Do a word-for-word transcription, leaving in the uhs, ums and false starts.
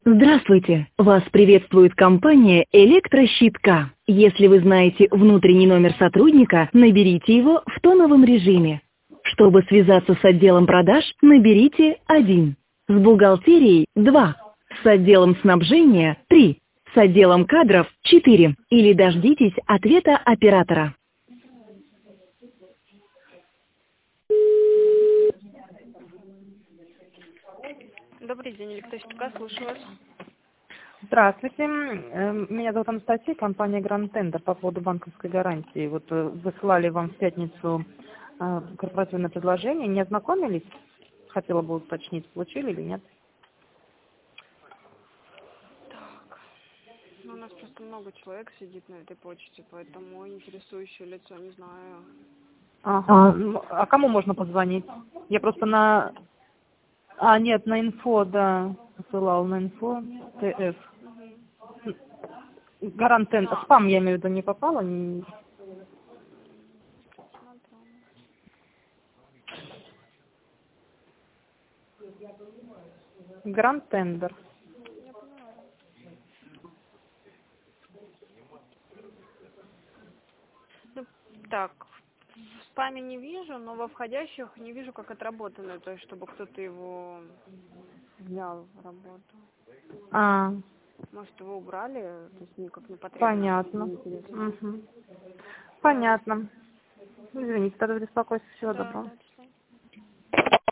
Здравствуйте! Вас приветствует компания «Электрощитка». Если вы знаете внутренний номер сотрудника, наберите его в тоновом режиме. Чтобы связаться с отделом продаж, наберите один. С бухгалтерией – два. С отделом снабжения – три. С отделом кадров – четыре. Или дождитесь ответа оператора. Добрый день, электрощитка, слушаю вас. Здравствуйте, М, меня зовут Анастасия, компания Grand Tender по поводу банковской гарантии. Вот э, высылали вам в пятницу э, корпоративное предложение, не ознакомились? Хотела бы уточнить, получили или нет? Так, ну, у нас просто много человек сидит на этой почте, поэтому интересующее лицо не знаю. Ага, ну, а кому можно позвонить? Я просто на... А, нет, на инфо, да, посылал на инфо, ТФ. Grand Tender, спам я имею в виду, не попало? Не- Смотрю. Grand Tender. Я поняла. Ну, так, в спаме не вижу, но во входящих не вижу, как отработано, то есть, чтобы кто-то его взял в работу. А, Может, его убрали, то есть никак не потребовали. понятно. Неинтересно. Мгм. Понятно. Извините, тогда беспокойство. Всего Да, доброго. да,